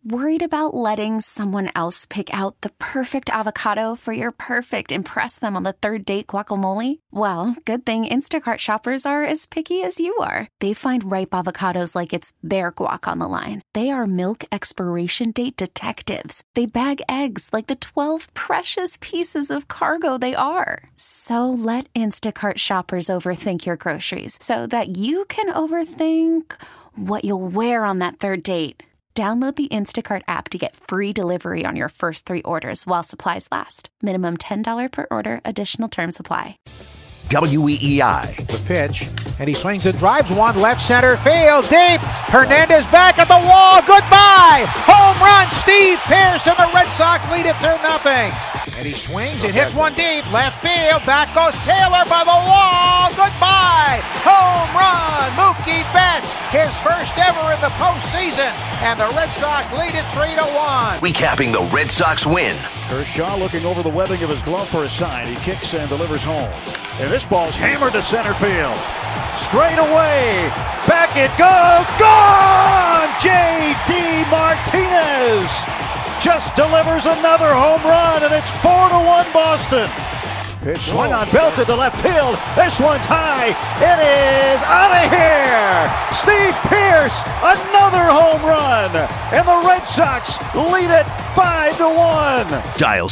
Worried about letting someone else pick out the perfect avocado for your perfect impress them on the third date guacamole? Well, good thing Instacart shoppers are as picky as you are. They find ripe avocados like it's their guac on the line. They are milk expiration date detectives. They bag eggs like the 12 precious pieces of cargo they are. So let Instacart shoppers overthink your groceries so that you can overthink what you'll wear on that third date. Download the Instacart app to get free delivery on your first 3 orders while supplies last. Minimum $10 per order. Additional terms apply. WEEI. The pitch, and he swings and drives one left center field deep. Hernandez back at the wall. Goodbye. Home run. Steve Pearce, and the Red Sox lead it 2-0. And he swings and hits one deep. Left field. Back goes Taylor by the wall. Goodbye. Home run. Mookie Betts, his first ever in the postseason. And the Red Sox lead it 3-1. Recapping the Red Sox win. Kershaw looking over the webbing of his glove for a sign. He kicks and delivers home. And this ball's hammered to center field. Straight away. Back it goes. Gone! J.D. Martinez just delivers another home run, and it's 4-1 Boston. Pitch swung on, belted to left field. This one's high. It is out of here. Steve Pearce, another home run. And the Red Sox lead it 5-1. Dial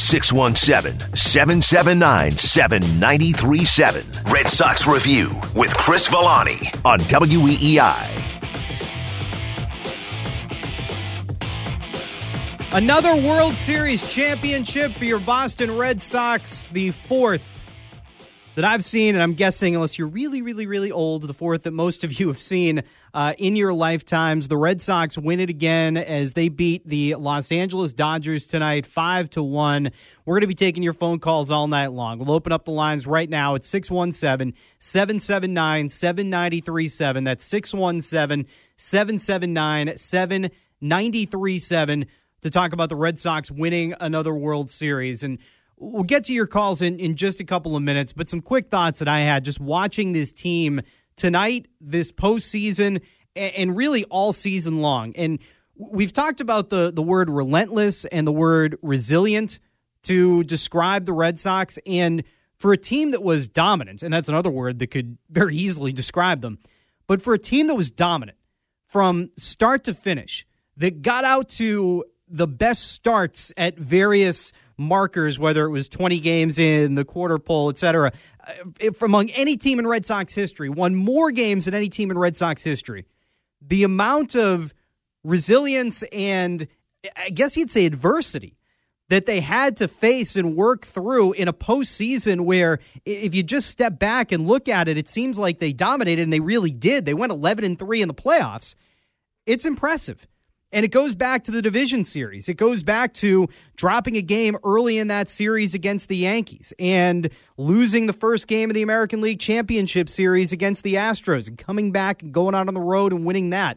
617-779-7937. Red Sox Review with Chris Villani on WEEI. Another World Series championship for your Boston Red Sox, the 4th that I've seen, and I'm guessing, unless you're really, really, really old, the 4th that most of you have seen in your lifetimes. The Red Sox win it again as they beat the Los Angeles Dodgers tonight, 5-1. We're going to be taking your phone calls all night long. We'll open up the lines right now at 617-779-7937. That's 617-779-7937. To talk about the Red Sox winning another World Series. And we'll get to your calls in just a couple of minutes, but some quick thoughts that I had just watching this team tonight, this postseason, and really all season long. And we've talked about the word relentless and the word resilient to describe the Red Sox. And for a team that was dominant, and that's another word that could very easily describe them, but for a team that was dominant from start to finish, that got out to the best starts at various markers, whether it was 20 games in, the quarter pole, etc., among any team in Red Sox history, won more games than any team in Red Sox history. The amount of resilience and, I guess you'd say, adversity that they had to face and work through in a postseason where, if you just step back and look at it, it seems like they dominated, and they really did. They went 11-3 in the playoffs. It's impressive. And it goes back to the division series. It goes back to dropping a game early in that series against the Yankees and losing the first game of the American League Championship Series against the Astros and coming back and going out on the road and winning that.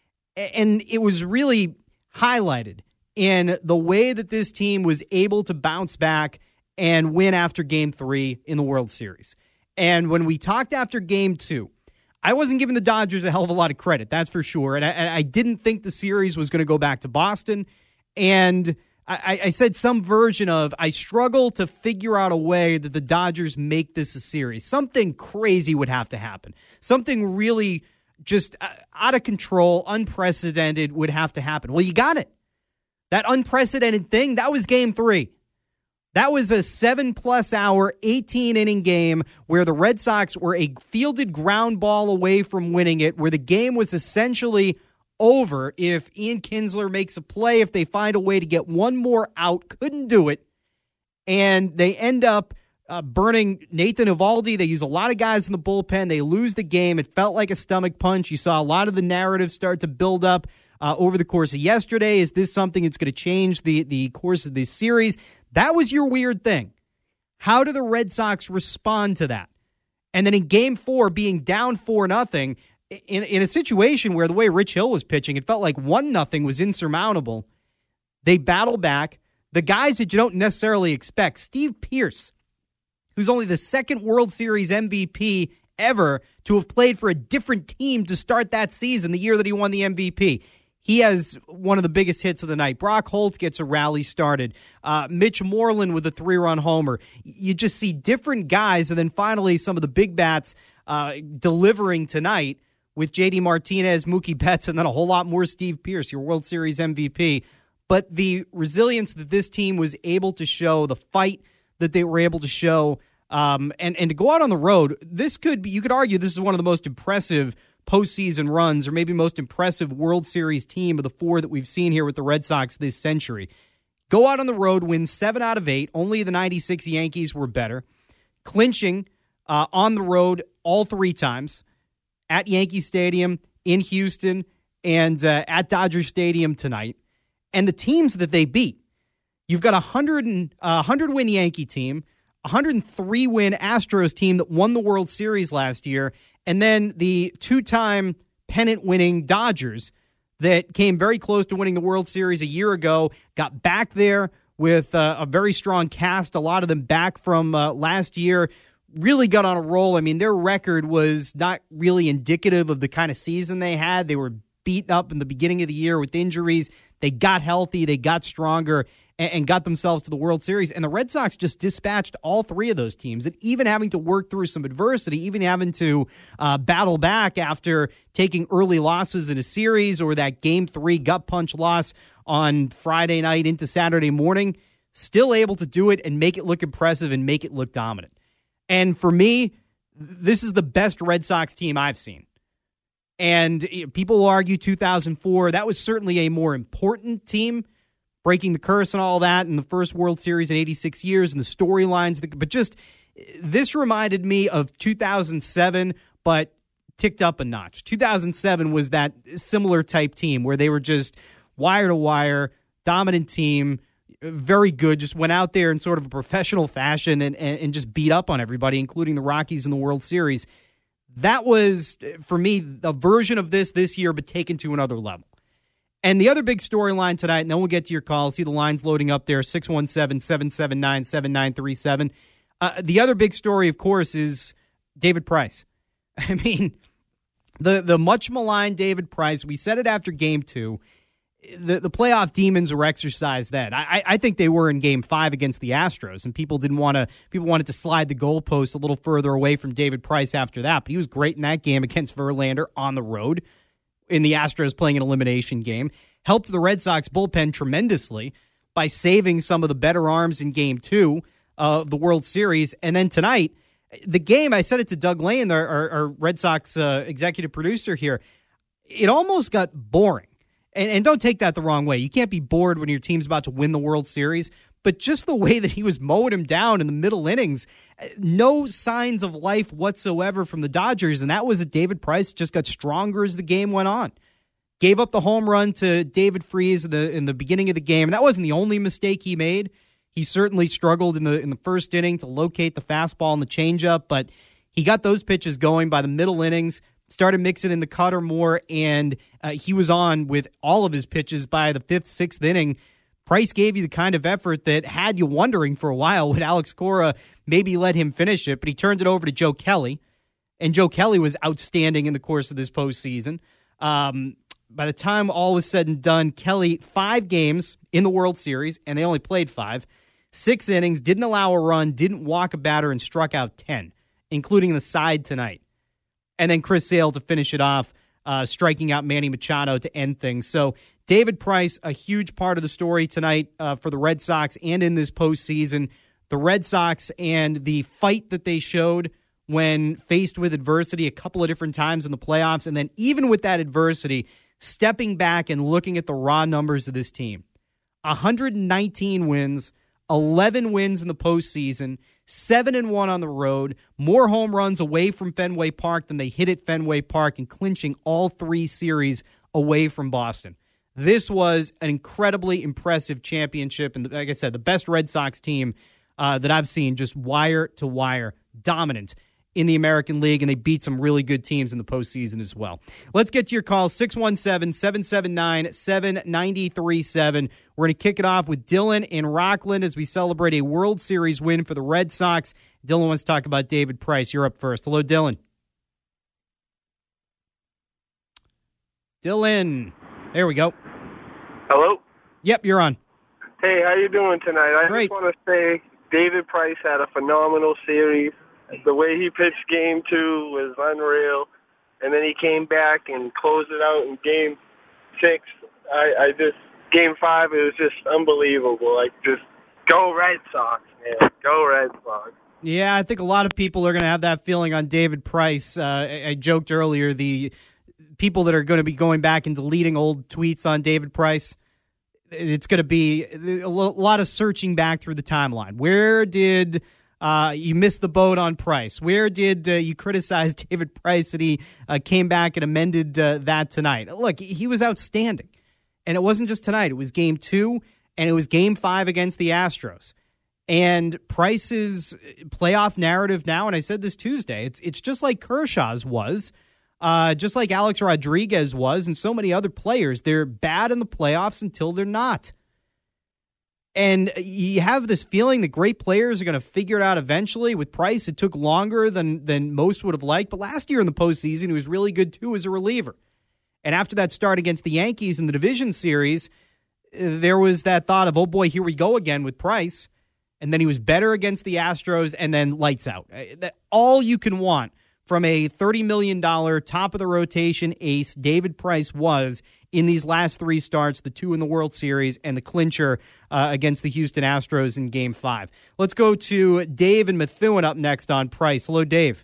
And it was really highlighted in the way that this team was able to bounce back and win after Game 3 in the World Series. And when we talked after Game 2, I wasn't giving the Dodgers a hell of a lot of credit, that's for sure. And I didn't think the series was going to go back to Boston. And I said some version of, I struggle to figure out a way that the Dodgers make this a series. Something crazy would have to happen. Something really just out of control, unprecedented would have to happen. Well, you got it. That unprecedented thing, that was Game 3. That was a 7+ hour, 18-inning game where the Red Sox were a fielded ground ball away from winning it, where the game was essentially over if Ian Kinsler makes a play, if they find a way to get one more out, couldn't do it, and they end up burning Nathan Eovaldi. They use a lot of guys in the bullpen. They lose the game. It felt like a stomach punch. You saw a lot of the narrative start to build up over the course of yesterday. Is this something that's going to change the course of this series? That was your weird thing. How do the Red Sox respond to that? And then in Game 4, being down 4-0, in a situation where the way Rich Hill was pitching, it felt like 1-0 was insurmountable. They battle back. The guys that you don't necessarily expect, Steve Pearce, who's only the second World Series MVP ever to have played for a different team to start that season, the year that he won the MVP. He has one of the biggest hits of the night. Brock Holt gets a rally started. Mitch Moreland with a 3-run homer. You just see different guys, and then finally some of the big bats delivering tonight with J.D. Martinez, Mookie Betts, and then a whole lot more Steve Pearce, your World Series MVP. But the resilience that this team was able to show, the fight that they were able to show, and to go out on the road, this could be, you could argue this is one of the most impressive postseason runs, or maybe most impressive World Series team of the 4 that we've seen here with the Red Sox this century. Go out on the road, win 7 out of 8. Only the 96 Yankees were better. Clinching on the road all 3 times. At Yankee Stadium, in Houston, and at Dodger Stadium tonight. And the teams that they beat. You've got a 100-win Yankee team, 103-win Astros team that won the World Series last year, and then the 2-time pennant-winning Dodgers that came very close to winning the World Series a year ago, got back there with a very strong cast, a lot of them back from last year, really got on a roll. I mean, their record was not really indicative of the kind of season they had. They were beaten up in the beginning of the year with injuries. They got healthy, they got stronger, and got themselves to the World Series. And the Red Sox just dispatched all 3 of those teams. And even having to work through some adversity, even having to battle back after taking early losses in a series, or that Game 3 gut punch loss on Friday night into Saturday morning, still able to do it and make it look impressive and make it look dominant. And for me, this is the best Red Sox team I've seen. And people will argue 2004, that was certainly a more important team, breaking the curse and all that in the first World Series in 86 years and the storylines. But just this reminded me of 2007, but ticked up a notch. 2007 was that similar type team where they were just wire to wire, dominant team, very good, just went out there in sort of a professional fashion and just beat up on everybody, including the Rockies in the World Series. That was, for me, a version of this year, but taken to another level. And the other big storyline tonight, and then we'll get to your calls. See the lines loading up there, 617-779-7937. The other big story, of course, is David Price. I mean, the much maligned David Price, we said it after Game 2. The playoff demons were exercised then. I think they were in Game 5 against the Astros, and people wanted to slide the goalpost a little further away from David Price after that. But he was great in that game against Verlander on the road in the Astros playing an elimination game. Helped the Red Sox bullpen tremendously by saving some of the better arms in Game 2 of the World Series. And then tonight, the game, I said it to Doug Lane, our Red Sox executive producer here, it almost got boring. And don't take that the wrong way. You can't be bored when your team's about to win the World Series. But just the way that he was mowing him down in the middle innings, no signs of life whatsoever from the Dodgers. And that was that David Price just got stronger as the game went on. Gave up the home run to David Freese in the beginning of the game. And that wasn't the only mistake he made. He certainly struggled in the first inning to locate the fastball and the changeup. But he got those pitches going by the middle innings. Started mixing in the cutter more, and he was on with all of his pitches by the 5th, 6th inning. Price gave you the kind of effort that had you wondering for a while would Alex Cora maybe let him finish it, but he turned it over to Joe Kelly, and Joe Kelly was outstanding in the course of this postseason. By the time all was said and done, Kelly, 5 games in the World Series, and they only played 5, 6 innings, didn't allow a run, didn't walk a batter, and struck out 10, including the side tonight. And then Chris Sale to finish it off, striking out Manny Machado to end things. So David Price, a huge part of the story tonight for the Red Sox and in this postseason. The Red Sox and the fight that they showed when faced with adversity a couple of different times in the playoffs. And then even with that adversity, stepping back and looking at the raw numbers of this team. 119 wins, 11 wins in the postseason, 7-1 on the road, more home runs away from Fenway Park than they hit at Fenway Park, and clinching all 3 series away from Boston. This was an incredibly impressive championship, and like I said, the best Red Sox team that I've seen, just wire to wire, dominant in the American League, and they beat some really good teams in the postseason as well. Let's get to your calls, 617-779-7937. We're going to kick it off with Dylan in Rockland as we celebrate a World Series win for the Red Sox. Dylan wants to talk about David Price. You're up first. Hello, Dylan. Dylan. There we go. Hello? Yep, you're on. Hey, how you doing tonight? I Great. just want to say David Price had a phenomenal series. The way he pitched Game 2 was unreal. And then he came back and closed it out in Game 6. Game 5, it was just unbelievable. Like, just go Red Sox, man. Go Red Sox. Yeah, I think a lot of people are going to have that feeling on David Price. I joked earlier, the people that are going to be going back and deleting old tweets on David Price, it's going to be a lot of searching back through the timeline. Where did you miss the boat on Price? Where did you criticize David Price and he came back and amended that tonight? Look, he was outstanding. And it wasn't just tonight. It was Game 2, and it was Game 5 against the Astros. And Price's playoff narrative now, and I said this Tuesday, it's just like Kershaw's was, just like Alex Rodriguez was, and so many other players. They're bad in the playoffs until they're not. And you have this feeling that great players are going to figure it out eventually. With Price, it took longer than most would have liked. But last year in the postseason, he was really good, too, as a reliever. And after that start against the Yankees in the division series, there was that thought of, oh, boy, here we go again with Price. And then he was better against the Astros, and then lights out. All you can want from a $30 million top-of-the-rotation ace David Price was in these last 3 starts, the 2 in the World Series and the clincher against the Houston Astros in Game 5. Let's go to Dave and Methuen up next on Price. Hello, Dave.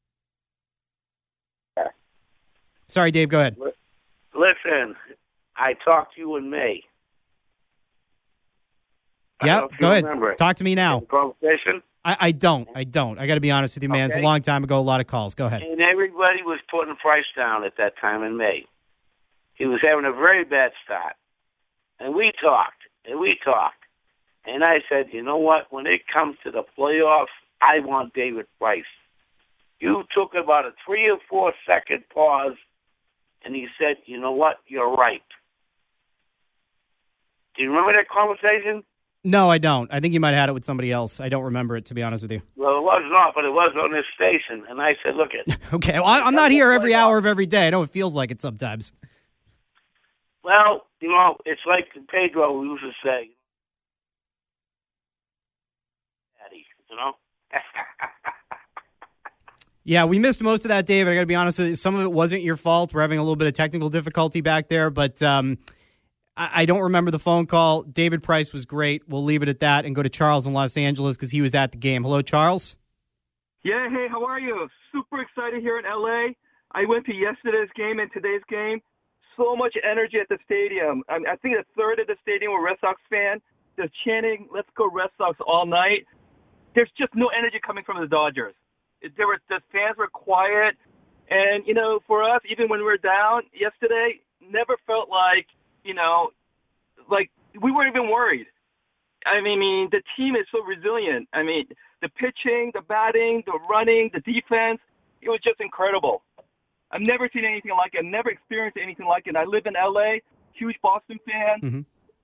Sorry, Dave, go ahead. Listen, I talked to you in May. Yeah, go ahead. Talk to me now. Conversation? I don't. I got to be honest with you, man. Okay. It's a long time ago, a lot of calls. Go ahead. And everybody was putting Price down at that time in May. He was having a very bad start. And we talked. And I said, you know what? When it comes to the playoffs, I want David Price. You took about a 3 or 4 second pause, and he said, you know what? You're right. Do you remember that conversation? No, I don't. I think you might have had it with somebody else. I don't remember it, to be honest with you. Well, it was not, but it was on this station. And I said, look it. Okay, well, I'm not here every hour of every day. I know it feels like it sometimes. Well, you know, it's like Pedro used to say, Daddy, you know? Yeah, we missed most of that, David. I got to be honest with you. Some of it wasn't your fault. We're having a little bit of technical difficulty back there, but I don't remember the phone call. David Price was great. We'll leave it at that and go to Charles in Los Angeles because he was at the game. Hello, Charles. Yeah, hey, how are you? Super excited here in L.A. I went to yesterday's game and today's game. So much energy at the stadium. I think a third of the stadium were Red Sox fans. They're chanting, let's go Red Sox all night. There's just no energy coming from the Dodgers. The fans were quiet. And, you know, for us, even when we were down yesterday, never felt like, you know, like we weren't even worried. I mean, the team is so resilient. I mean, the pitching, the batting, the running, the defense, it was just incredible. I've never seen anything like it. I've never experienced anything like it. I live in L.A., huge Boston fan. Mm-hmm.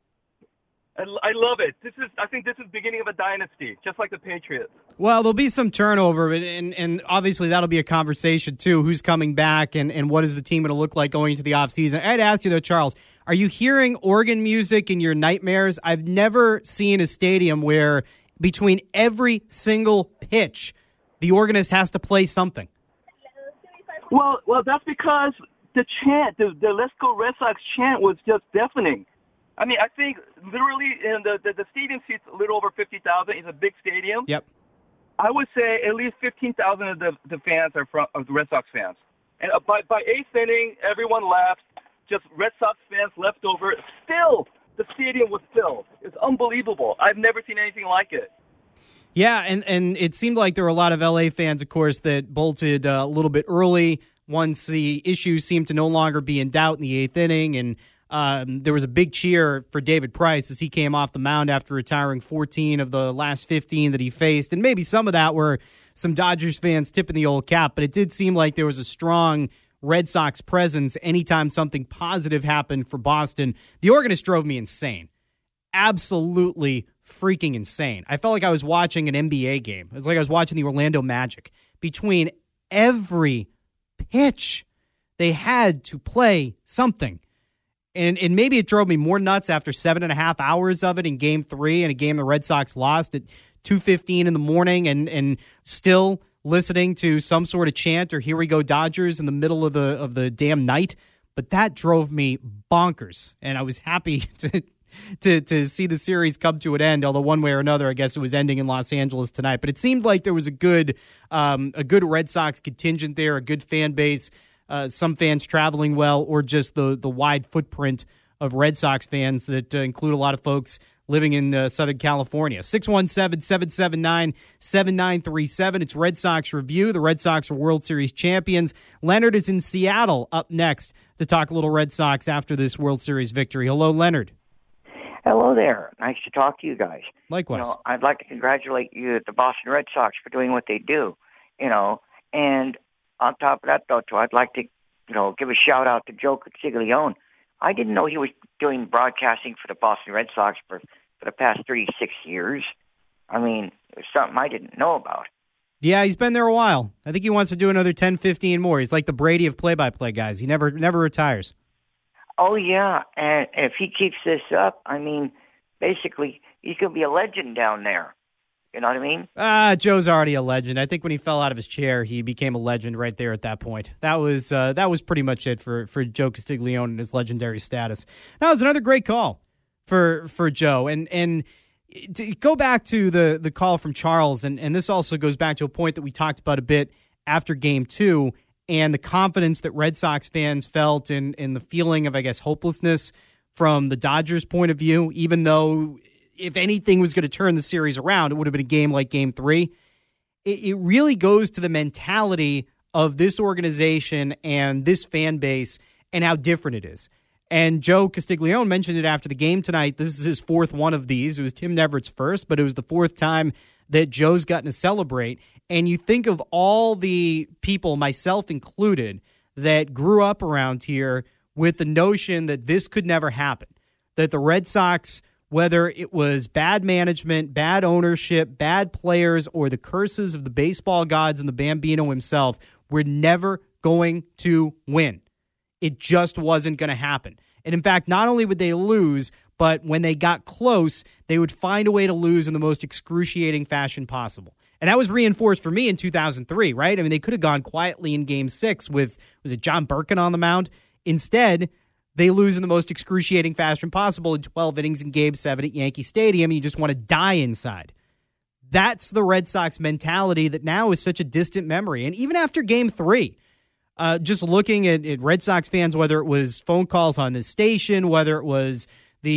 I love it. I think this is the beginning of a dynasty, just like the Patriots. Well, there'll be some turnover, and obviously that'll be a conversation, too. Who's coming back and what is the team going to look like going into the offseason? I'd ask you, though, Charles, are you hearing organ music in your nightmares? I've never seen a stadium where between every single pitch, the organist has to play something. Well, that's because the chant, the Let's Go Red Sox chant was just deafening. I mean, I think literally in the stadium seats a little over 50,000. It's a big stadium. Yep. I would say at least 15,000 of the fans are of the Red Sox fans. And by 8th inning, everyone left. Just Red Sox fans left over. Still, the stadium was filled. It's unbelievable. I've never seen anything like it. Yeah, and it seemed like there were a lot of LA fans, of course, that bolted a little bit early once the issues seemed to no longer be in doubt in the 8th inning. And there was a big cheer for David Price as he came off the mound after retiring 14 of the last 15 that he faced. And maybe some of that were some Dodgers fans tipping the old cap, but it did seem like there was a strong Red Sox presence anytime something positive happened for Boston. The organist drove me insane. Absolutely freaking insane. I felt like I was watching an NBA game. It was like I was watching the Orlando Magic. Between every pitch, they had to play something. And maybe it drove me more nuts after 7.5 hours of it in Game 3, and a game the Red Sox lost at 2:15 in the morning, and still listening to some sort of chant or "Here we go Dodgers" in the middle of the damn night. But that drove me bonkers, and I was happy to see the series come to an end. Although one way or another, I guess it was ending in Los Angeles tonight. But it seemed like there was a good Red Sox contingent there, a good fan base, some fans traveling well, or just the wide footprint of Red Sox fans that include a lot of folks living in Southern California. 617-779-7937. It's Red Sox Review. The Red Sox are World Series champions. Leonard is in Seattle up next to talk a little Red Sox after this World Series victory. Hello, Leonard. Hello there. Nice to talk to you guys. Likewise. I'd like to congratulate you, the Boston Red Sox, for doing what they do. And on top of that, though, too, I'd like to, give a shout out to Joe Castiglione. I didn't know he was doing broadcasting for the Boston Red Sox for the past 36 years. I mean, it was something I didn't know about. Yeah, he's been there a while. I think he wants to do another 10, 15 more. He's like the Brady of play-by-play guys. He never retires. Oh, yeah, and if he keeps this up, I mean, basically, he's going to be a legend down there. You know what I mean? Joe's already a legend. I think when he fell out of his chair, he became a legend right there at that point. That was pretty much it for Joe Castiglione and his legendary status. That was another great call for Joe. And to go back to the call from Charles, and this also goes back to a point that we talked about a bit after Game 2, and the confidence that Red Sox fans felt in the feeling of, I guess, hopelessness from the Dodgers' point of view, even though if anything was going to turn the series around, it would have been a game like Game 3. It really goes to the mentality of this organization and this fan base and how different it is. And Joe Castiglione mentioned it after the game tonight. This is his fourth one of these. It was Tim Nevert's first, but it was the fourth time that Joe's gotten to celebrate. And you think of all the people, myself included, that grew up around here with the notion that this could never happen, that the Red Sox, whether it was bad management, bad ownership, bad players, or the curses of the baseball gods and the Bambino himself, were never going to win. It just wasn't going to happen. And in fact, not only would they lose, but when they got close, they would find a way to lose in the most excruciating fashion possible. And that was reinforced for me in 2003, right? I mean, they could have gone quietly in Game 6 with, was it John Birkin on the mound? Instead, they lose in the most excruciating fashion possible in 12 innings in Game 7 at Yankee Stadium. You just want to die inside. That's the Red Sox mentality that now is such a distant memory. And even after Game 3, just looking at Red Sox fans, whether it was phone calls on this station, whether it was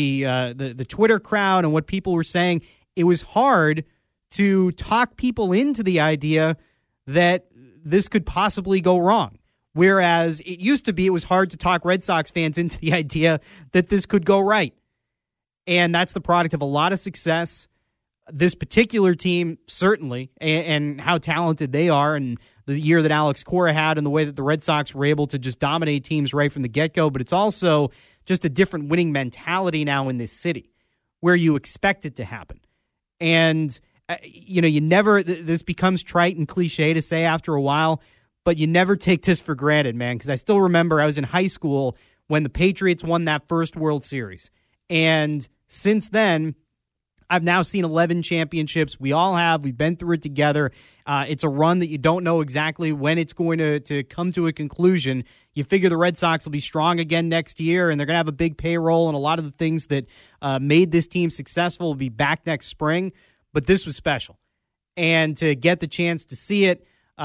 the Twitter crowd and what people were saying, it was hard to talk people into the idea that this could possibly go wrong. Whereas it used to be, it was hard to talk Red Sox fans into the idea that this could go right. And that's the product of a lot of success. This particular team, certainly, and how talented they are, and the year that Alex Cora had, and the way that the Red Sox were able to just dominate teams right from the get-go. But it's also just a different winning mentality now in this city, where you expect it to happen. And, you never, this becomes trite and cliche to say after a while, but you never take this for granted, man, because I still remember I was in high school when the Patriots won that first World Series. And since then, I've now seen 11 championships. We all have. We've been through it together. It's a run that you don't know exactly when it's going to come to a conclusion. You figure the Red Sox will be strong again next year, and they're going to have a big payroll, and a lot of the things that made this team successful will be back next spring. But this was special. And to get the chance to see it,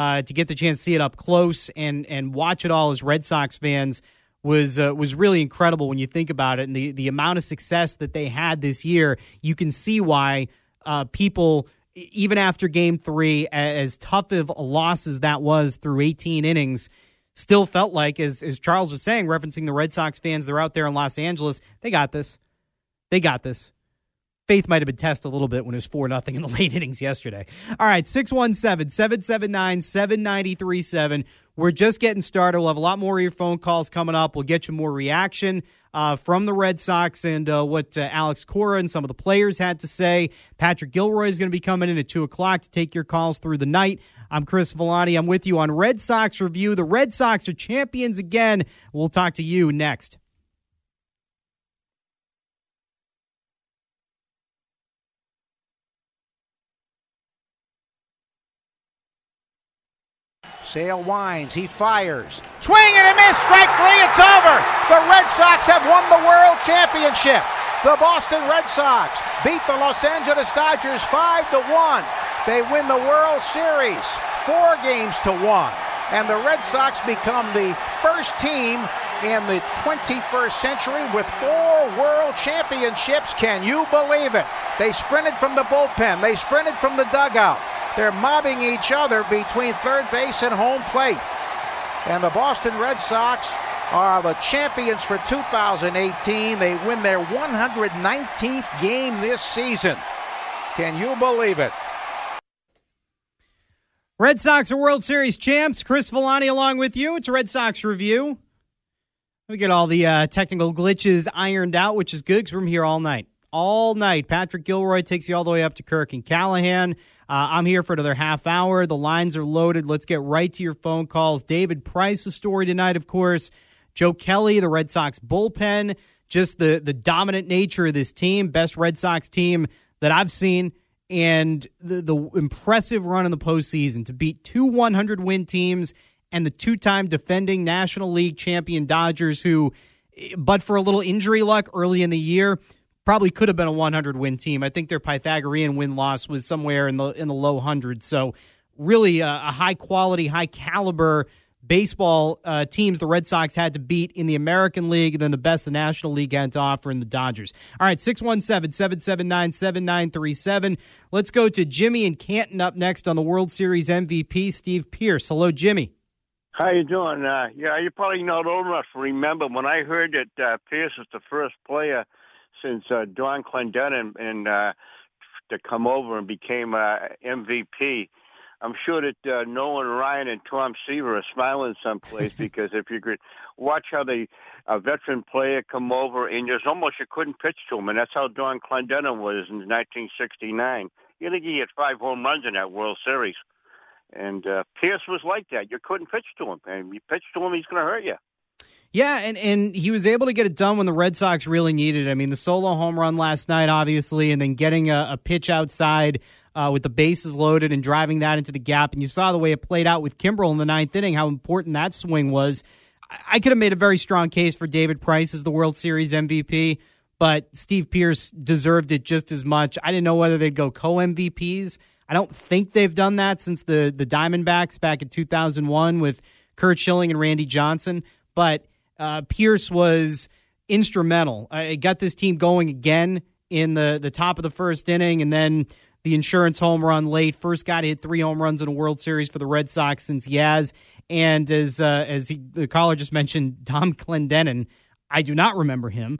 up close and watch it all as Red Sox fans was really incredible when you think about it. And the amount of success that they had this year, you can see why people, even after Game 3, as tough of a loss as that was through 18 innings, still felt like, as Charles was saying, referencing the Red Sox fans that are out there in Los Angeles, they got this. They got this. Faith might have been tested a little bit when it was 4-0 in the late innings yesterday. All right, 617-779-7937. We're just getting started. We'll have a lot more of your phone calls coming up. We'll get you more reaction from the Red Sox and what Alex Cora and some of the players had to say. Patrick Gilroy is going to be coming in at 2 o'clock to take your calls through the night. I'm Chris Villani. I'm with you on Red Sox Review. The Red Sox are champions again. We'll talk to you next. Sale winds. He fires. Swing and a miss. Strike three. It's over. The Red Sox have won the World Championship. The Boston Red Sox beat the Los Angeles Dodgers 5-1. They win the World Series 4-1. And the Red Sox become the first team in the 21st century with 4 World Championships. Can you believe it? They sprinted from the bullpen. They sprinted from the dugout. They're mobbing each other between third base and home plate. And the Boston Red Sox are the champions for 2018. They win their 119th game this season. Can you believe it? Red Sox are World Series champs. Chris Villani along with you. It's a Red Sox review. We get all the technical glitches ironed out, which is good because we're here all night. All night. Patrick Gilroy takes you all the way up to Kirk and Callahan. I'm here for another half hour. The lines are loaded. Let's get right to your phone calls. David Price, a story tonight, of course. Joe Kelly, the Red Sox bullpen. Just the dominant nature of this team. Best Red Sox team that I've seen. And the impressive run in the postseason to beat 2 100-win teams and the 2-time defending National League champion Dodgers, who, but for a little injury luck early in the year, probably could have been a 100-win team. I think their Pythagorean win-loss was somewhere in the low hundreds. So really a high-quality, high-caliber baseball teams the Red Sox had to beat in the American League, and then the best the National League had to offer in the Dodgers. All right, 617-779-7937. Let's go to Jimmy and Canton up next on the World Series MVP, Steve Pearce. Hello, Jimmy. How you doing? Yeah, you're probably not old enough to remember when I heard that Pearce was the first player since Don Clendenin and to come over and became MVP. I'm sure that Nolan Ryan and Tom Seaver are smiling someplace because if you could watch how a veteran player come over and just almost you couldn't pitch to him, and that's how Don Clendenin was in 1969. You think he had 5 home runs in that World Series. And Pearce was like that. You couldn't pitch to him. And you pitch to him, he's going to hurt you. Yeah, and he was able to get it done when the Red Sox really needed it. I mean, the solo home run last night, obviously, and then getting a pitch outside with the bases loaded and driving that into the gap. And you saw the way it played out with Kimbrel in the 9th inning, how important that swing was. I could have made a very strong case for David Price as the World Series MVP, but Steve Pearce deserved it just as much. I didn't know whether they'd go co-MVPs. I don't think they've done that since the Diamondbacks back in 2001 with Curt Schilling and Randy Johnson. But Pearce was instrumental. It got this team going again in the top of the 1st inning, and then the insurance home run late. First guy to hit 3 home runs in a World Series for the Red Sox since Yaz. And as the caller just mentioned, Tom Clendenin, I do not remember him.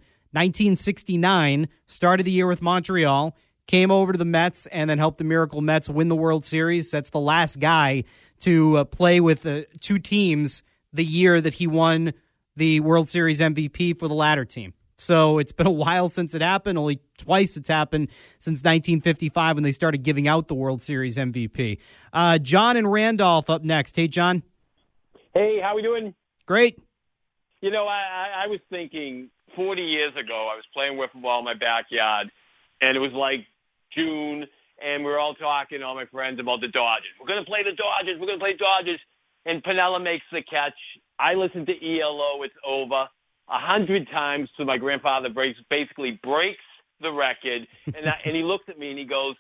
1969, started the year with Montreal, came over to the Mets, and then helped the Miracle Mets win the World Series. That's the last guy to play with 2 teams the year that he won the World Series MVP for the latter team. So it's been a while since it happened. Only twice it's happened since 1955 when they started giving out the World Series MVP. John and Randolph up next. Hey, John. Hey, how we doing? Great. You know, I was thinking 40 years ago, I was playing wiffle ball in my backyard, and it was like June, and we were all talking, all my friends, about the Dodgers. We're going to play the Dodgers. We're going to play Dodgers. And Piniella makes the catch. I listened to ELO. It's over 100 times till my grandfather basically breaks the record. And he looks at me and he goes,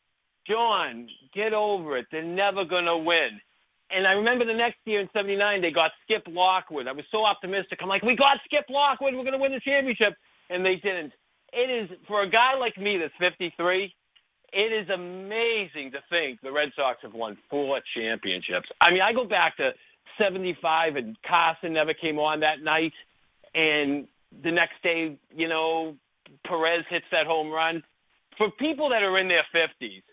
John, get over it. They're never going to win. And I remember the next year in 79, they got Skip Lockwood. I was so optimistic. I'm like, we got Skip Lockwood. We're going to win the championship. And they didn't. It is, for a guy like me that's 53, it is amazing to think the Red Sox have won 4 championships. I mean, I go back to 75, and Carson never came on that night. And the next day, you know, Perez hits that home run. For people that are in their 50s,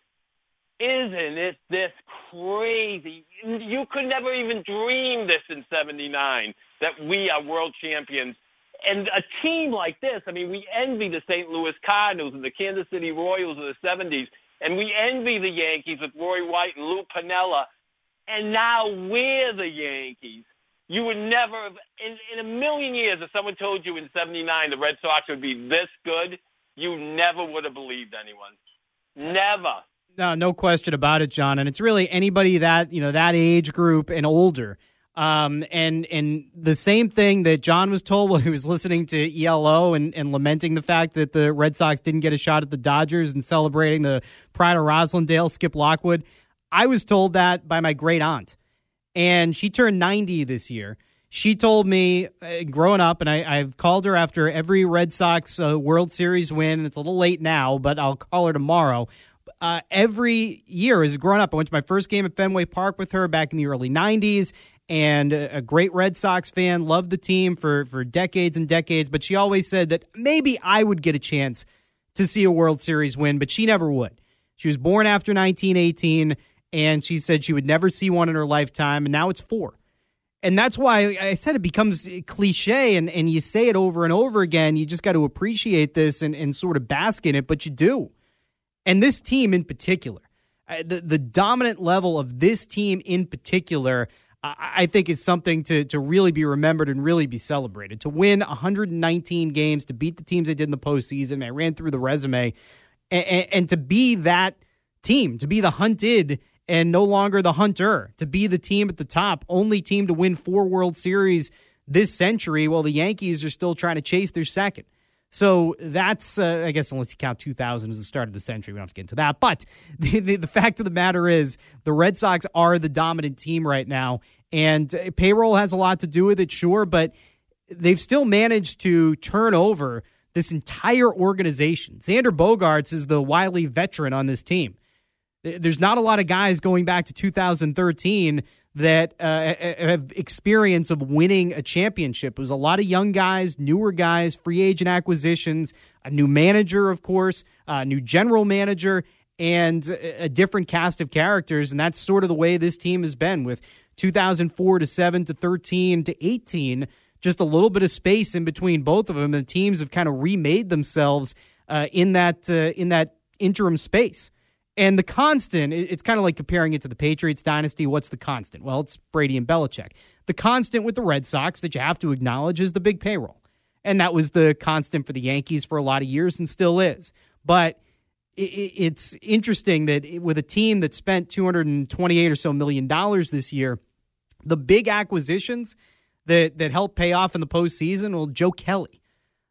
isn't it this crazy? You could never even dream this in 79, that we are world champions. And a team like this, I mean, we envy the St. Louis Cardinals and the Kansas City Royals of the 70s, and we envy the Yankees with Roy White and Lou Piniella, and now we're the Yankees. You would never have, in a million years, if someone told you in 79 the Red Sox would be this good, you never would have believed anyone. Never. No question about it, John. And it's really anybody that, that age group and older. And the same thing that John was told while he was listening to ELO and lamenting the fact that the Red Sox didn't get a shot at the Dodgers and celebrating the pride of Roslindale, Skip Lockwood. I was told that by my great aunt, and she turned 90 this year. She told me growing up, and I've called her after every Red Sox World Series win. It's a little late now, but I'll call her tomorrow. Every year as growing up, I went to my first game at Fenway Park with her back in the early 90s, and a great Red Sox fan, loved the team for decades and decades, but she always said that maybe I would get a chance to see a World Series win, but she never would. She was born after 1918, and she said she would never see one in her lifetime, and now it's 4. And that's why I said it becomes cliche, and you say it over and over again. You just got to appreciate this and sort of bask in it, but you do. And this team in particular, the dominant level of this team in particular, I think is something to really be remembered and really be celebrated. To win 119 games, to beat the teams they did in the postseason, I ran through the resume, and to be that team, to be the hunted and no longer the hunter, to be the team at the top, only team to win 4 World Series this century, while the Yankees are still trying to chase their second. So that's, I guess, unless you count 2000 as the start of the century, we don't have to get into that. But the fact of the matter is the Red Sox are the dominant team right now, and payroll has a lot to do with it, sure, but they've still managed to turn over this entire organization. Xander Bogaerts is the wily veteran on this team. There's not a lot of guys going back to 2013 that have experience of winning a championship. It was a lot of young guys, newer guys, free agent acquisitions, a new manager, of course, a new general manager, and a different cast of characters. And that's sort of the way this team has been with 2004 to 7 to 13 to 18, just a little bit of space in between both of them. And the teams have kind of remade themselves in that interim space. And the constant, it's kind of like comparing it to the Patriots dynasty. What's the constant? Well, it's Brady and Belichick. The constant with the Red Sox that you have to acknowledge is the big payroll. And that was the constant for the Yankees for a lot of years and still is. But it's interesting that with a team that spent $228 or so million this year, the big acquisitions that helped pay off in the postseason, well, Joe Kelly,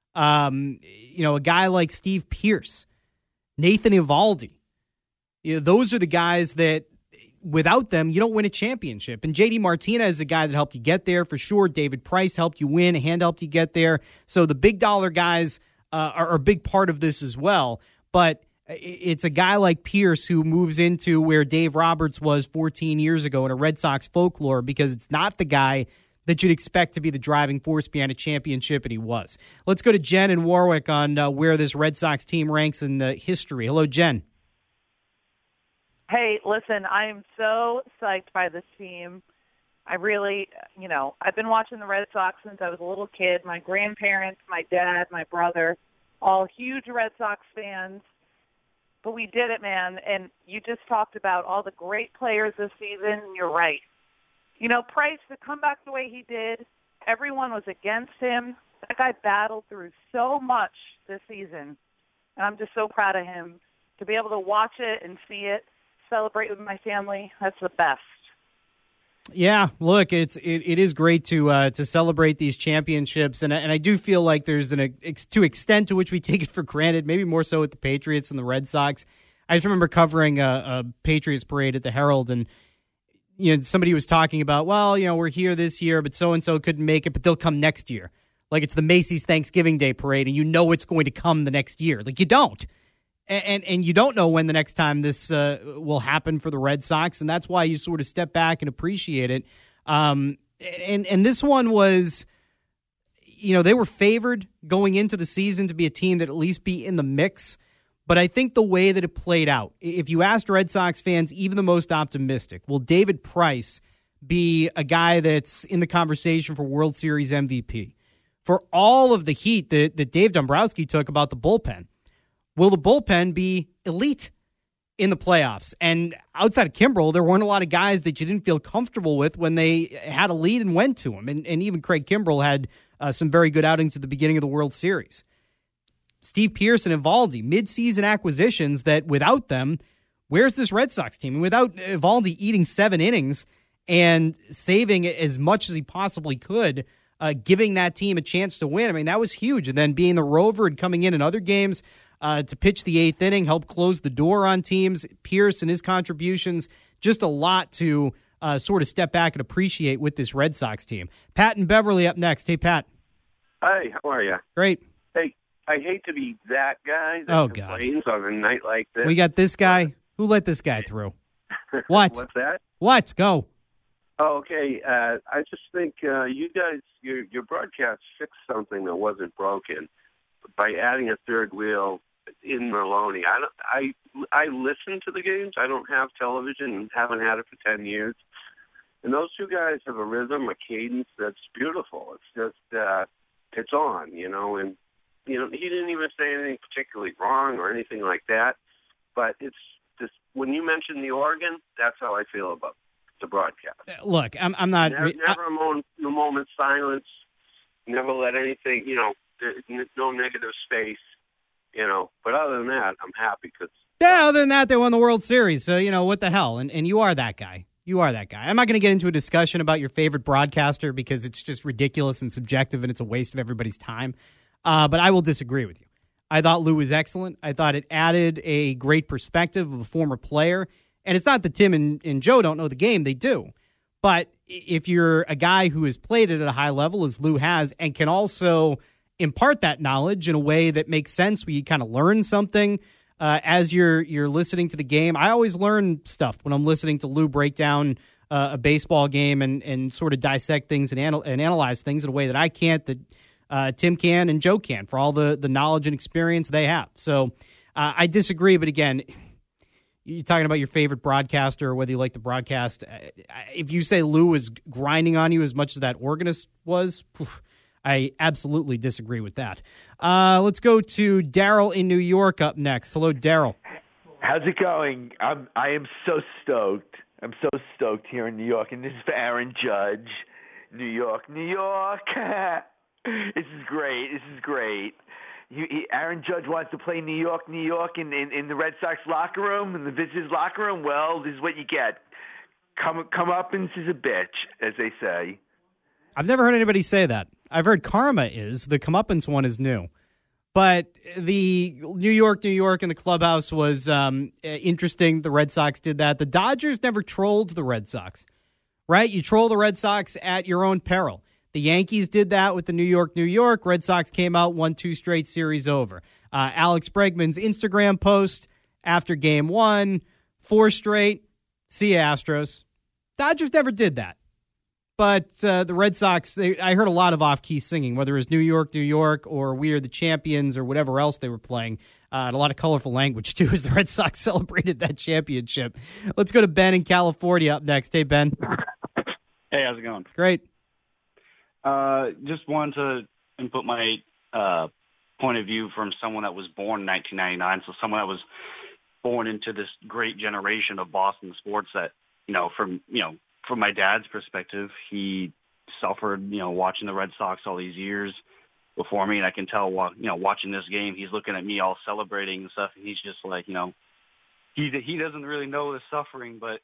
a guy like Steve Pearce, Nathan Eovaldi. Those are the guys that, without them, you don't win a championship. And J.D. Martinez is a guy that helped you get there for sure. David Price helped you win. Hand helped you get there. So the big dollar guys are a big part of this as well. But it's a guy like Pierce who moves into where Dave Roberts was 14 years ago in a Red Sox folklore, because it's not the guy that you'd expect to be the driving force behind a championship, and he was. Let's go to Jen in Warwick on where this Red Sox team ranks in history. Hello, Jen. Hey, listen, I'm so psyched by this team. I really, I've been watching the Red Sox since I was a little kid. My grandparents, my dad, my brother, all huge Red Sox fans. But we did it, man. And you just talked about all the great players this season, and you're right. Price, to come back the way he did, everyone was against him. That guy battled through so much this season. And I'm just so proud of him to be able to watch it and see it. Celebrate with my family. That's the best. Yeah, look, it is great to celebrate these championships, and I do feel like there's to extent to which we take it for granted, maybe more so with the Patriots and the Red Sox. I just remember covering a Patriots parade at the Herald, and somebody was talking about, well, we're here this year, but so and so couldn't make it, but they'll come next year. Like it's the Macy's Thanksgiving Day parade, and it's going to come the next year. Like you don't. And you don't know when the next time this will happen for the Red Sox, and that's why you sort of step back and appreciate it. And this one was, they were favored going into the season to be a team that at least be in the mix. But I think the way that it played out, if you asked Red Sox fans, even the most optimistic, will David Price be a guy that's in the conversation for World Series MVP? For all of the heat that Dave Dombrowski took about the bullpen, will the bullpen be elite in the playoffs? And outside of Kimbrel, there weren't a lot of guys that you didn't feel comfortable with when they had a lead and went to them. And even Craig Kimbrel had some very good outings at the beginning of the World Series. Steve Pearce and Eovaldi, midseason acquisitions that without them where's this Red Sox team? And without Eovaldi eating 7 innings and saving as much as he possibly could, giving that team a chance to win, I mean, that was huge. And then being the rover and coming in other games to pitch the 8th inning, help close the door on teams. Pierce and his contributions, just a lot to sort of step back and appreciate with this Red Sox team. Pat and Beverly up next. Hey, Pat. Hi, how are you? Great. Hey, I hate to be that guy that God. complains on a night like this. We got this guy. Who let this guy through? What? What's that? What? Go. Oh, okay. I just think you guys, your broadcast fixed something that wasn't broken by adding a third wheel in Maloney. I listen to the games. I don't have television and haven't had it for 10 years. And those two guys have a rhythm, a cadence that's beautiful. It's just, it's on, you know. And, you know, he didn't even say anything particularly wrong or anything like that. But it's just, when you mention the organ, that's how I feel about the broadcast. Look, I'm not... Never a moment's silence. Never let anything, you know, no negative space, you know. But other than that, I'm happy because... Yeah, other than that, they won the World Series. So, you know, what the hell? And you are that guy. You are that guy. I'm not going to get into a discussion about your favorite broadcaster because it's just ridiculous and subjective and it's a waste of everybody's time. But I will disagree with you. I thought Lou was excellent. I thought it added a great perspective of a former player. And it's not that Tim and Joe don't know the game. They do. But if you're a guy who has played it at a high level, as Lou has, and can also impart that knowledge in a way that makes sense, where you kind of learn something as you're listening to the game. I always learn stuff when I'm listening to Lou break down a baseball game and sort of dissect things and analyze things in a way that I can't, that Tim can and Joe can, for all the knowledge and experience they have. So I disagree, but again, you're talking about your favorite broadcaster or whether you like the broadcast. If you say Lou was grinding on you as much as that organist was, I absolutely disagree with that. Let's go to Daryl in New York up next. Hello, Daryl. How's it going? I am so stoked. I'm so stoked here in New York, and this is for Aaron Judge. New York, New York. This is great. This is great. Aaron Judge wants to play New York, New York in the Red Sox locker room, in the visitors' locker room. Well, this is what you get. Comeuppance is a bitch, as they say. I've never heard anybody say that. I've heard karma is. The comeuppance one is new. But the New York, New York in the clubhouse was interesting. The Red Sox did that. The Dodgers never trolled the Red Sox, right? You troll the Red Sox at your own peril. The Yankees did that with the New York, New York. Red Sox came out, won 2 straight series over. Alex Bregman's Instagram post after game 1, 4 straight, see ya, Astros. Dodgers never did that. But the Red Sox, I heard a lot of off-key singing, whether it was New York, New York, or We Are the Champions, or whatever else they were playing. And a lot of colorful language, too, as the Red Sox celebrated that championship. Let's go to Ben in California up next. Hey, Ben. Hey, how's it going? Great. Just wanted to input my point of view from someone that was born in 1999, so someone that was born into this great generation of Boston sports that, from my dad's perspective, he suffered, watching the Red Sox all these years before me, and I can tell, watching this game, he's looking at me all celebrating and stuff, and he's just like, he doesn't really know the suffering, but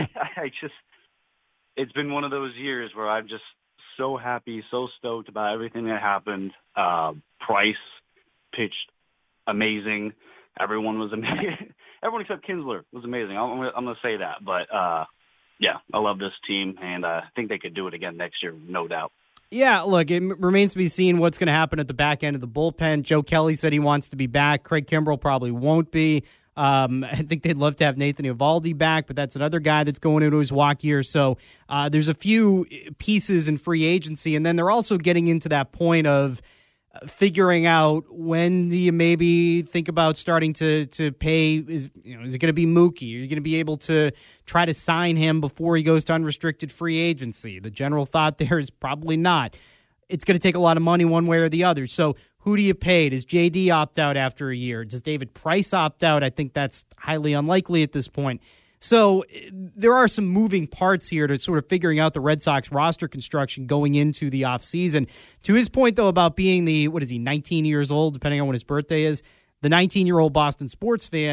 it's been one of those years where I'm just so happy, so stoked about everything that happened. Price pitched amazing. Everyone was amazing. Everyone except Kinsler was amazing. I'm going to say that. But, yeah, I love this team, and I think they could do it again next year, no doubt. Yeah, look, it remains to be seen what's going to happen at the back end of the bullpen. Joe Kelly said he wants to be back. Craig Kimbrell probably won't be. I think they'd love to have Nathan Eovaldi back, but that's another guy that's going into his walk year. So there's a few pieces in free agency, and then they're also getting into that point of figuring out when do you maybe think about starting to pay. Is it going to be Mookie? Are you going to be able to try to sign him before he goes to unrestricted free agency? The general thought there is probably not. It's going to take a lot of money one way or the other. So who do you pay? Does JD opt out after a year? Does David Price opt out? I think that's highly unlikely at this point. So there are some moving parts here to sort of figuring out the Red Sox roster construction going into the offseason. To his point, though, about being 19 years old, depending on when his birthday is, the 19-year-old Boston sports fan,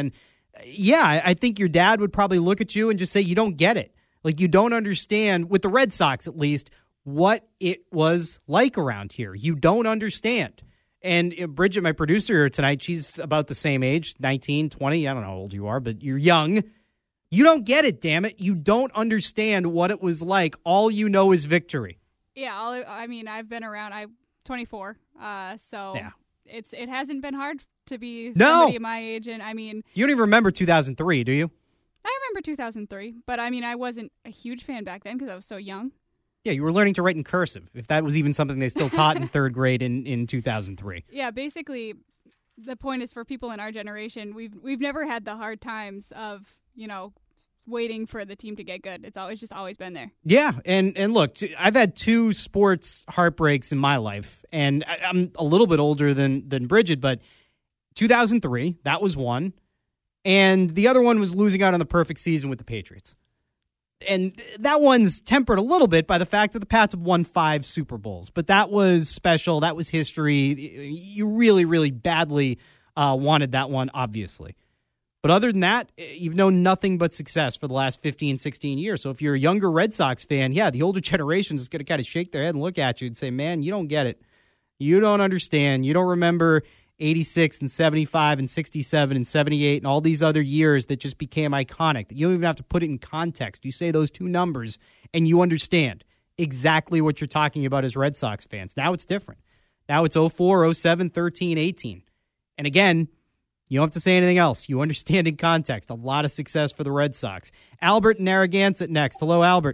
Yeah, I think your dad would probably look at you and just say, you don't get it. Like, you don't understand, with the Red Sox at least, what it was like around here. You don't understand. And Bridget, my producer here tonight, she's about the same age, 19, 20. I don't know how old you are, but you're young. You don't get it, damn it. You don't understand what it was like. All you know is victory. Yeah, I've been around. I'm 24, so yeah. It hasn't been hard to be somebody my age. And you don't even remember 2003, do you? I remember 2003, but I wasn't a huge fan back then because I was so young. Yeah, you were learning to write in cursive, if that was even something they still taught in third grade in 2003. Yeah, basically, the point is for people in our generation, we've never had the hard times of, waiting for the team to get good. It's always been there. Yeah, and look, I've had 2 sports heartbreaks in my life, and I'm a little bit older than Bridget, but 2003, that was one, and the other one was losing out on the perfect season with the Patriots. And that one's tempered a little bit by the fact that the Pats have won 5 Super Bowls. But that was special. That was history. You really, really badly wanted that one, obviously. But other than that, you've known nothing but success for the last 15, 16 years. So if you're a younger Red Sox fan, yeah, the older generation is going to kind of shake their head and look at you and say, man, you don't get it. You don't understand. You don't remember 86 and 75 and 67 and 78 and all these other years that just became iconic. You don't even have to put it in context. You say those 2 numbers and you understand exactly what you're talking about as Red Sox fans. Now it's different. Now it's 04, 07, 13, 18. And again, you don't have to say anything else. You understand in context. A lot of success for the Red Sox. Albert in Narragansett next. Hello, Albert.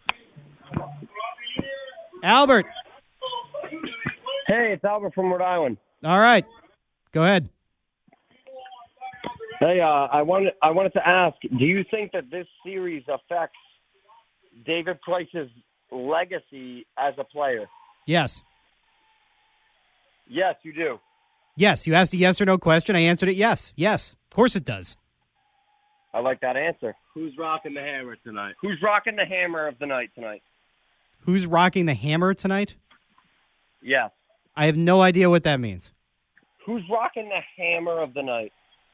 Albert. Hey, it's Albert from Rhode Island. All right. Go ahead. Hey, I wanted to ask, do you think that this series affects David Price's legacy as a player? Yes. Yes, you do. Yes, you asked a yes or no question. I answered it yes. Yes, of course it does. I like that answer. Who's rocking the hammer tonight? Who's rocking the hammer of the night tonight? Who's rocking the hammer tonight? Yes. I have no idea what that means. Who's rocking the hammer of the night?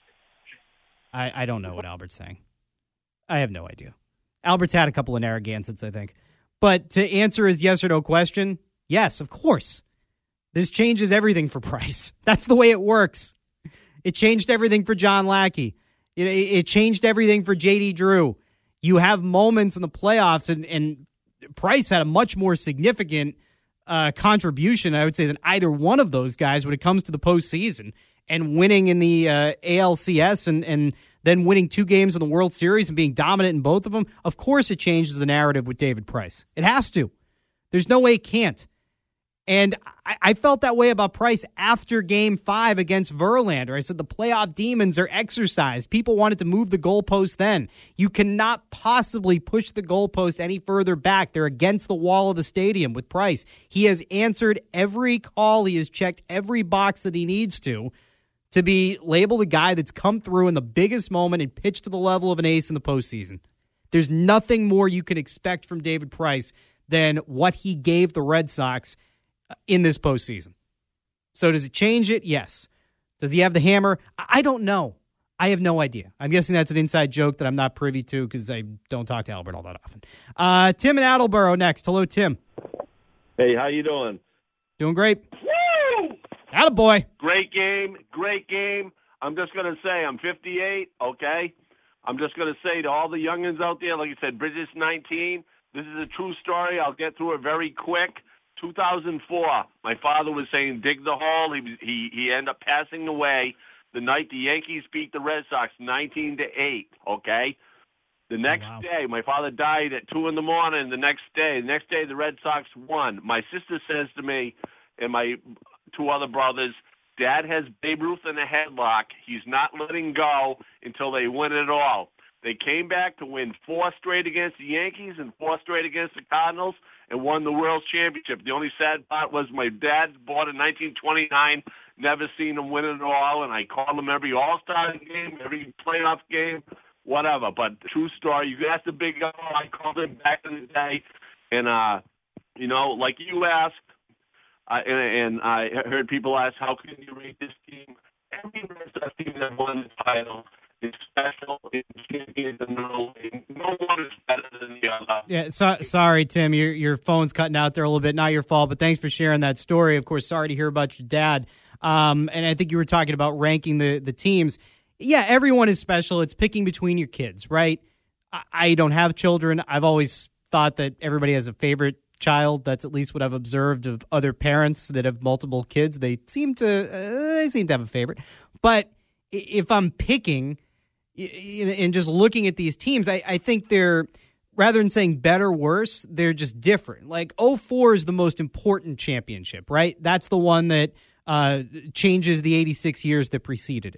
I don't know what Albert's saying. I have no idea. Albert's had a couple of Narragansetts, I think. But to answer his yes or no question, yes, of course. This changes everything for Price. That's the way it works. It changed everything for John Lackey. It changed everything for J.D. Drew. You have moments in the playoffs, and Price had a much more significant contribution, I would say, than either one of those guys when it comes to the postseason and winning in the ALCS and then winning 2 games in the World Series and being dominant in both of them. Of course it changes the narrative with David Price. It has to. There's no way it can't. And I felt that way about Price after Game 5 against Verlander. I said the playoff demons are exercised. People wanted to move the goalpost then. You cannot possibly push the goalpost any further back. They're against the wall of the stadium with Price. He has answered every call. He has checked every box that he needs to be labeled a guy that's come through in the biggest moment and pitched to the level of an ace in the postseason. There's nothing more you can expect from David Price than what he gave the Red Sox in this postseason. So does it change it? Yes. Does he have the hammer? I don't know. I have no idea. I'm guessing that's an inside joke that I'm not privy to because I don't talk to Albert all that often. Tim in Attleboro next. Hello, Tim. Hey, how you doing? Doing great. Woo! Attaboy. Great game. I'm just going to say I'm 58, okay? I'm just going to say to all the youngins out there, like you said, Bridget's 19. This is a true story. I'll get through it very quick. 2004, my father was saying, dig the hole. He ended up passing away the night the Yankees beat the Red Sox 19-8, okay? The next day, my father died at 2 in the morning. The next day, the Red Sox won. My sister says to me and my 2 other brothers, Dad has Babe Ruth in a headlock. He's not letting go until they win it all. They came back to win 4 straight against the Yankees and 4 straight against the Cardinals and won the World Championship. The only sad part was my dad bought in 1929, never seen him win it all, and I called him every All-Star game, every playoff game, whatever. But true story, you asked the big guy, I called him back in the day, and, like you asked, and I heard people ask, how can you rate this team? Every Red Sox team that won the title, is special. It's champions in the league. No one is better than the other. Yeah, sorry, Tim. Your phone's cutting out there a little bit. Not your fault, but thanks for sharing that story. Of course, sorry to hear about your dad. And I think you were talking about ranking the teams. Yeah, everyone is special. It's picking between your kids, right? I don't have children. I've always thought that everybody has a favorite child. That's at least what I've observed of other parents that have multiple kids. They seem to have a favorite. But if I'm picking and just looking at these teams, I think they're, rather than saying better, worse, they're just different. Like 04 is the most important championship, right? That's the one that changes the 86 years that preceded it.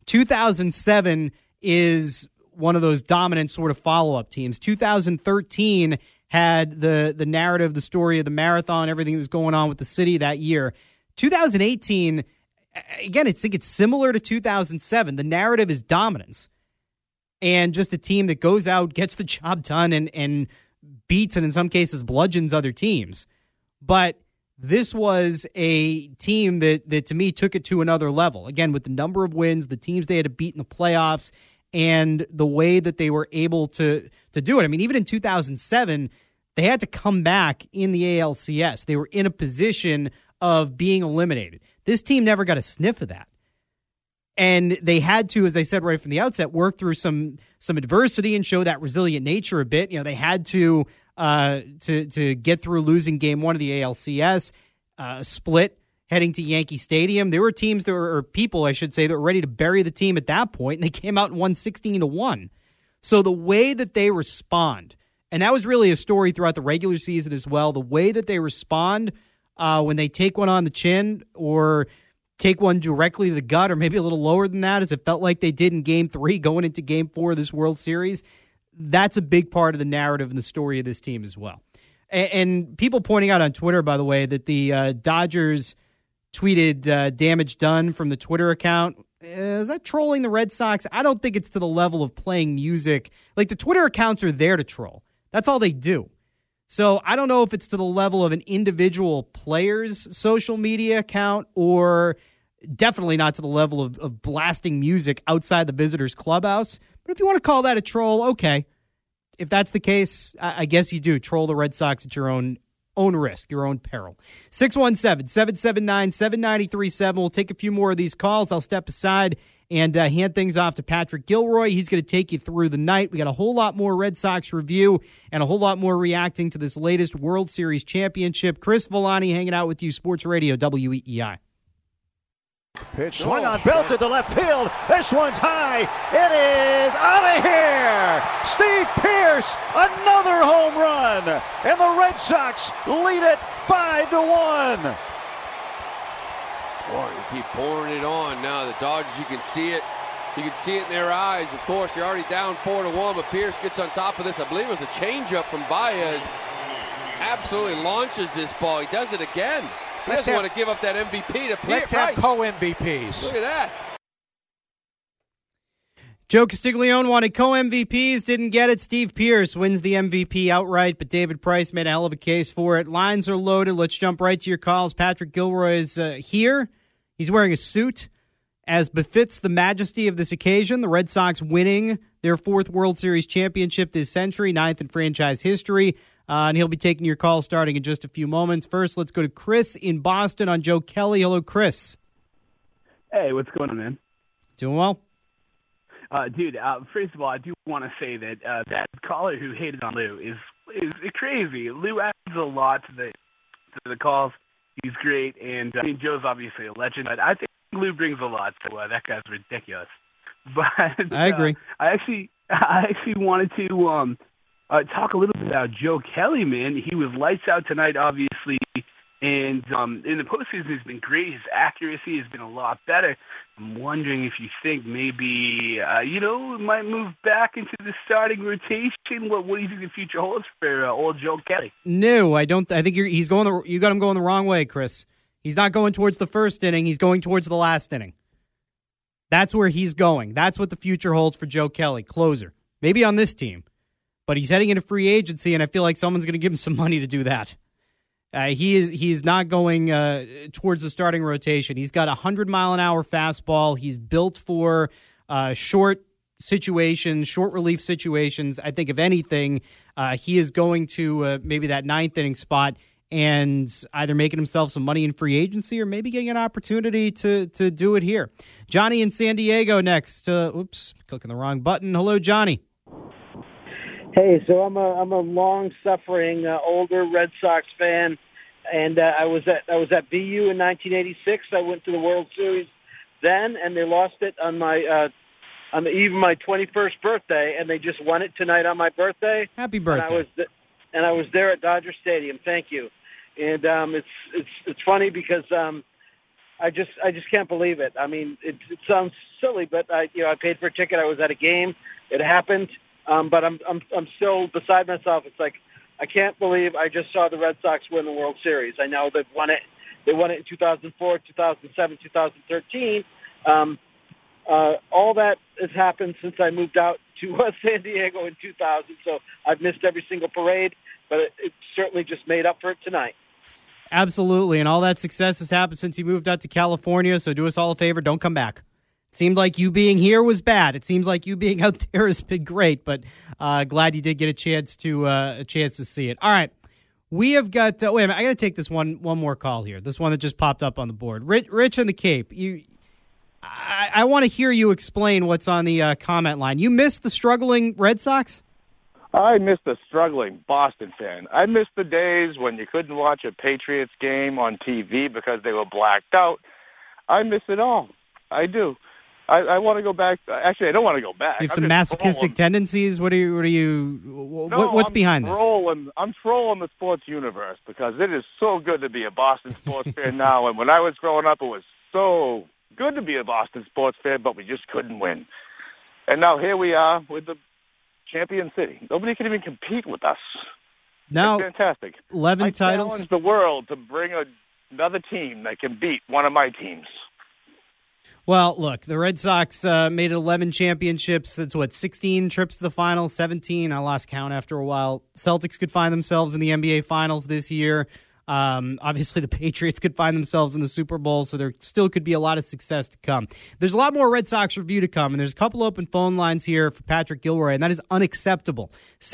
2007 is one of those dominant sort of follow-up teams. 2013 had the narrative, the story of the marathon, everything that was going on with the city that year. 2018, again, I think it's similar to 2007. The narrative is dominance. And just a team that goes out, gets the job done, and beats and in some cases bludgeons other teams. But this was a team that to me took it to another level. Again, with the number of wins, the teams they had to beat in the playoffs, and the way that they were able to do it. I mean, even in 2007, they had to come back in the ALCS. They were in a position of being eliminated. This team never got a sniff of that. And they had to, as I said right from the outset, work through some adversity and show that resilient nature a bit. You know, they had to get through losing game one of the ALCS, split, heading to Yankee Stadium. There were teams or people, I should say, that were ready to bury the team at that point, and they came out and won 16-1. So the way that they respond, and that was really a story throughout the regular season as well, the way that they respond when they take one on the chin or take one directly to the gut, or maybe a little lower than that, as it felt like they did in Game 3 going into Game 4 of this World Series, that's a big part of the narrative and the story of this team as well. And people pointing out on Twitter, by the way, that the Dodgers tweeted damage done from the Twitter account. Is that trolling the Red Sox? I don't think it's to the level of playing music. Like, the Twitter accounts are there to troll. That's all they do. So I don't know if it's to the level of an individual player's social media account, or definitely not to the level of blasting music outside the visitors' clubhouse. But if you want to call that a troll, okay. If that's the case, I guess you do. Troll the Red Sox at your own risk, your own peril. 617-779-7937. We'll take a few more of these calls. I'll step aside and hand things off to Patrick Gilroy. He's going to take you through the night. We got a whole lot more Red Sox review and a whole lot more reacting to this latest World Series championship. Chris Villani hanging out with you, Sports Radio WEEI. Pitch swung on, belted to left field. This one's high. It is out of here. Steve Pearce, another home run, and the Red Sox lead it 5-1. Boy, you keep pouring it on now. The Dodgers, you can see it. You can see it in their eyes. Of course, you're already down 4-1, but Pearce gets on top of this. I believe it was a changeup from Baez. Absolutely launches this ball. He does it again. He doesn't want to give up that MVP to Pearce. Let's have co-MVPs. Look at that. Joe Castiglione wanted co-MVPs, didn't get it. Steve Pearce wins the MVP outright, but David Price made a hell of a case for it. Lines are loaded. Let's jump right to your calls. Patrick Gilroy is here. He's wearing a suit, as befits the majesty of this occasion. The Red Sox winning their fourth World Series championship this century, ninth in franchise history. And he'll be taking your calls starting in just a few moments. First, let's go to Chris in Boston on Joe Kelly. Hello, Chris. Hey, what's going on, man? Doing well? Dude, first of all, I do want to say that that caller who hated on Lou is crazy. Lou adds a lot to the calls. He's great, and I mean, Joe's obviously a legend, but I think Lou brings a lot, so that guy's ridiculous. But I agree. I actually wanted to talk a little bit about Joe Kelly, man. He was lights out tonight, obviously, and in the postseason he's been great. His accuracy has been a lot better. I'm wondering if you think maybe might move back into the starting rotation. What do you think the future holds for old Joe Kelly? No, I don't. I think you got him going the wrong way, Chris. He's not going towards the first inning. He's going towards the last inning. That's where he's going. That's what the future holds for Joe Kelly, closer. Maybe on this team. But he's heading into free agency, and I feel like someone's going to give him some money to do that. He's not going towards the starting rotation. He's got a 100-mile-an-hour fastball. He's built for short situations, short relief situations. I think if anything, he is going to maybe that ninth inning spot and either making himself some money in free agency or maybe getting an opportunity to do it here. Johnny in San Diego next. Oops, clicking the wrong button. Hello, Johnny. Hey, so I'm a long-suffering older Red Sox fan, and I was at BU in 1986. I went to the World Series then, and they lost it on the eve of my 21st birthday, and they just won it tonight on my birthday. Happy birthday! And I was there at Dodger Stadium. Thank you. And it's funny because I just can't believe it. I mean, it sounds silly, but I paid for a ticket. I was at a game. It happened. But I'm still beside myself. It's like I can't believe I just saw the Red Sox win the World Series. I know they've won it. They won it in 2004, 2007, 2013. All that has happened since I moved out to San Diego in 2000. So I've missed every single parade, but it certainly just made up for it tonight. Absolutely, and all that success has happened since you moved out to California. So do us all a favor, don't come back. It seemed like you being here was bad. It seems like you being out there has been great, but glad you did get a chance to see it. All right, we have got. Wait a minute, I got to take this one more call here. This one that just popped up on the board. Rich in the Cape. I want to hear you explain what's on the comment line. You missed the struggling Red Sox? I missed the struggling Boston fan. I missed the days when you couldn't watch a Patriots game on TV because they were blacked out. I miss it all. I do. I want to go back. Actually, I don't want to go back. You have some masochistic tendencies. What's behind this? I'm trolling the sports universe because it is so good to be a Boston sports fan now. And when I was growing up, it was so good to be a Boston sports fan, but we just couldn't win. And now here we are with the champion city. Nobody can even compete with us. Now, it's fantastic. 11 titles. I challenge the world to bring another team that can beat one of my teams. Well, look, the Red Sox made 11 championships. That's 16 trips to the finals, 17. I lost count after a while. Celtics could find themselves in the NBA Finals this year. Obviously, the Patriots could find themselves in the Super Bowl, so there still could be a lot of success to come. There's a lot more Red Sox review to come, and there's a couple open phone lines here for Patrick Gilroy, and that is unacceptable.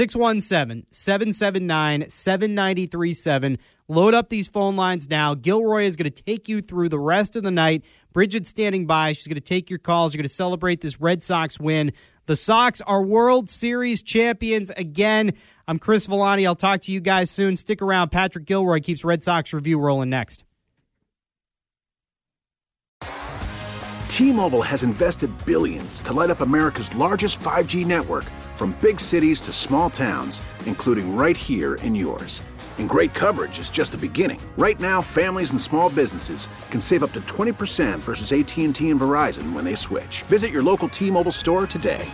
617-779-7937. Load up these phone lines now. Gilroy is going to take you through the rest of the night. Bridget's standing by. She's going to take your calls. You're going to celebrate this Red Sox win. The Sox are World Series champions again. I'm Chris Villani. I'll talk to you guys soon. Stick around. Patrick Gilroy keeps Red Sox Review rolling next. T-Mobile has invested billions to light up America's largest 5G network, from big cities to small towns, including right here in yours. And great coverage is just the beginning. Right now, families and small businesses can save up to 20% versus AT&T and Verizon when they switch. Visit your local T-Mobile store today.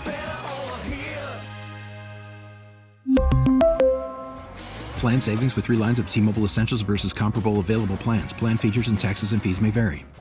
Plan savings with 3 lines of T-Mobile Essentials versus comparable available plans. Plan features and taxes and fees may vary.